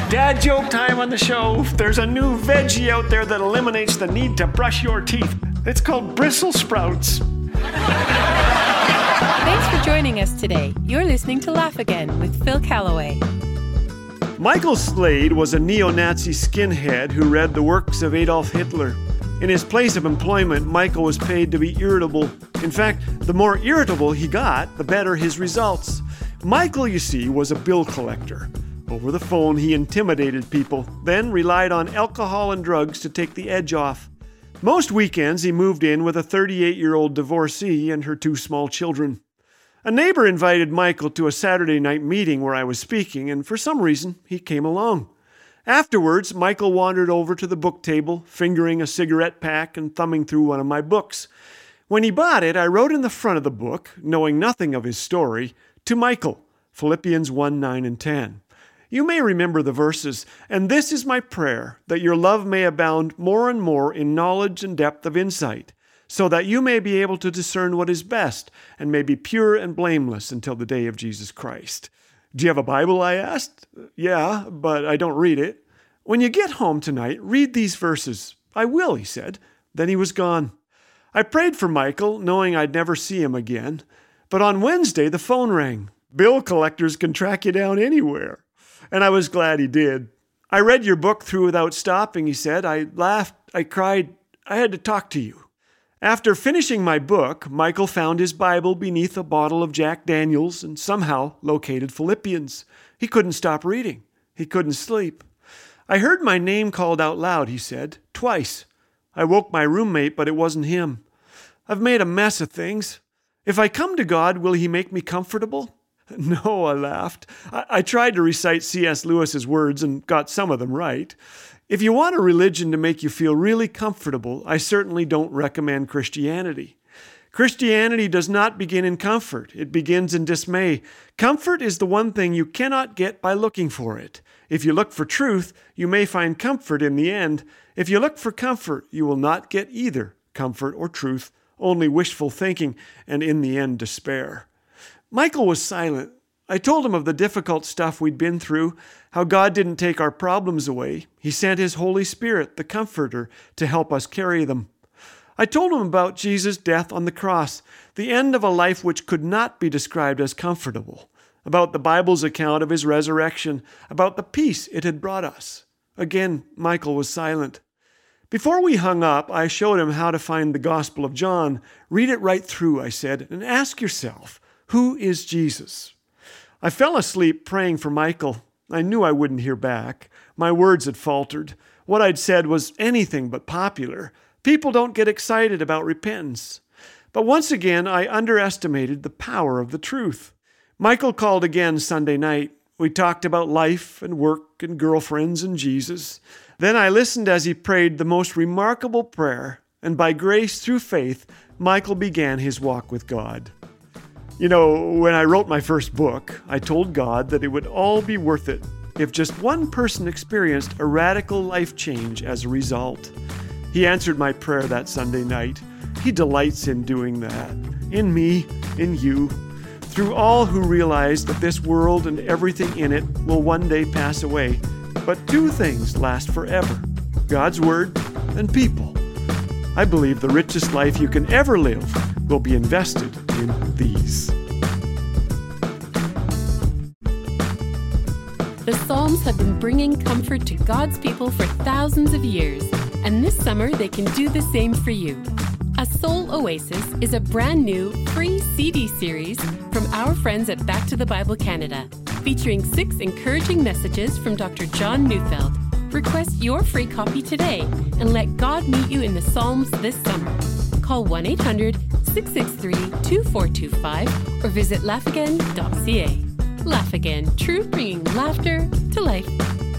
Dad joke time on the show. There's a new veggie out there that eliminates the need to brush your teeth. It's called bristle sprouts. Thanks for joining us today. You're listening to Laugh Again with Phil Callaway. Michael Slade was a neo-Nazi skinhead who read the works of Adolf Hitler. In his place of employment, Michael was paid to be irritable. In fact, the more irritable he got, the better his results. Michael, you see, was a bill collector. Over the phone, he intimidated people, then relied on alcohol and drugs to take the edge off. Most weekends, he moved in with a 38-year-old divorcee and her 2 small children. A neighbor invited Michael to a Saturday night meeting where I was speaking, and for some reason, he came along. Afterwards, Michael wandered over to the book table, fingering a cigarette pack and thumbing through one of my books. When he bought it, I wrote in the front of the book, knowing nothing of his story, to Michael, Philippians 1, 9, and 10. You may remember the verses, and this is my prayer, that your love may abound more and more in knowledge and depth of insight, so that you may be able to discern what is best, and may be pure and blameless until the day of Jesus Christ. Do you have a Bible, I asked? Yeah, but I don't read it. When you get home tonight, read these verses. I will, he said. Then he was gone. I prayed for Michael, knowing I'd never see him again. But on Wednesday, the phone rang. Bill collectors can track you down anywhere. And I was glad he did. I read your book through without stopping, he said. I laughed, I cried, I had to talk to you. After finishing my book, Michael found his Bible beneath a bottle of Jack Daniels and somehow located Philippians. He couldn't stop reading. He couldn't sleep. I heard my name called out loud, he said, twice. I woke my roommate, but it wasn't him. I've made a mess of things. If I come to God, will he make me comfortable? No, I laughed. I tried to recite C.S. Lewis's words and got some of them right. If you want a religion to make you feel really comfortable, I certainly don't recommend Christianity. Christianity does not begin in comfort. It begins in dismay. Comfort is the one thing you cannot get by looking for it. If you look for truth, you may find comfort in the end. If you look for comfort, you will not get either comfort or truth, only wishful thinking, and in the end, despair. Michael was silent. I told him of the difficult stuff we'd been through, how God didn't take our problems away. He sent His Holy Spirit, the Comforter, to help us carry them. I told him about Jesus' death on the cross, the end of a life which could not be described as comfortable, about the Bible's account of His resurrection, about the peace it had brought us. Again, Michael was silent. Before we hung up, I showed him how to find the Gospel of John. Read it right through, I said, and ask yourself, who is Jesus? I fell asleep praying for Michael. I knew I wouldn't hear back. My words had faltered. What I'd said was anything but popular. People don't get excited about repentance. But once again, I underestimated the power of the truth. Michael called again Sunday night. We talked about life and work and girlfriends and Jesus. Then I listened as he prayed the most remarkable prayer, and by grace through faith, Michael began his walk with God. You know, when I wrote my first book, I told God that it would all be worth it if just one person experienced a radical life change as a result. He answered my prayer that Sunday night. He delights in doing that, in me, in you, through all who realize that this world and everything in it will one day pass away. But 2 things last forever, God's Word and people. I believe the richest life you can ever live will be invested in these. The Psalms have been bringing comfort to God's people for thousands of years, and this summer they can do the same for you. A Soul Oasis is a brand new free CD series from our friends at Back to the Bible Canada, featuring 6 encouraging messages from Dr. John Neufeld. Request your free copy today and let God meet you in the Psalms this summer. Call 1-800-663-2425 or visit laughagain.ca. Laugh Again, truth bringing laughter to life.